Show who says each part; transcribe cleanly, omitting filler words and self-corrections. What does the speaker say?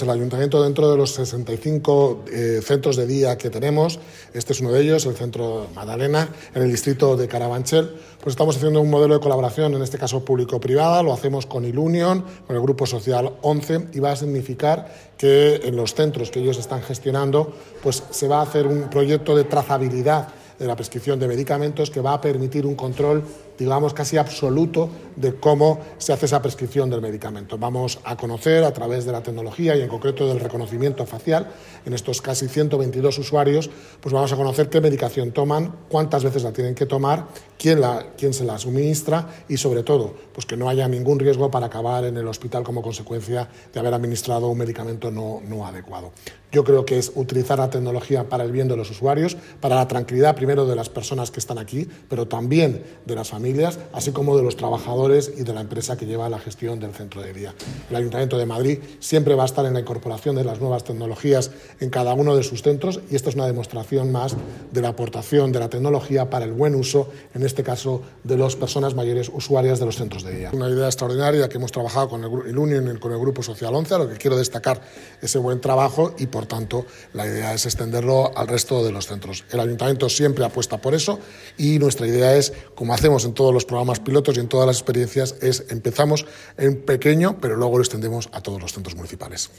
Speaker 1: El Ayuntamiento, dentro de los 65 centros de día que tenemos, este es uno de ellos, el Centro Madalena, en el distrito de Carabanchel, pues estamos haciendo un modelo de colaboración, en este caso público-privada, lo hacemos con Ilunion, con el Grupo Social 11, y va a significar que en los centros que ellos están gestionando, pues se va a hacer un proyecto de trazabilidad de la prescripción de medicamentos que va a permitir un control, digamos, casi absoluto de cómo se hace esa prescripción del medicamento. Vamos a conocer a través de la tecnología y en concreto del reconocimiento facial, en estos casi 122 usuarios, pues vamos a conocer qué medicación toman, cuántas veces la tienen que tomar, quién se la suministra y sobre todo, pues que no haya ningún riesgo para acabar en el hospital como consecuencia de haber administrado un medicamento no adecuado. Yo creo que es utilizar la tecnología para el bien de los usuarios, para la tranquilidad primero de las personas que están aquí, pero también de las familias, así como de los trabajadores y de la empresa que lleva la gestión del centro de día. El Ayuntamiento de Madrid siempre va a estar en la incorporación de las nuevas tecnologías en cada uno de sus centros y esta es una demostración más de la aportación de la tecnología para el buen uso, en este caso, de las personas mayores usuarias de los centros de día. Una idea extraordinaria que hemos trabajado con el Union, con el Grupo Social 11, a lo que quiero destacar ese buen trabajo y, por tanto, la idea es extenderlo al resto de los centros. El Ayuntamiento siempre apuesta por eso y nuestra idea es, como hacemos en todos los programas pilotos y en todas las experiencias, empezamos en pequeño, pero luego lo extendemos a todos los centros municipales.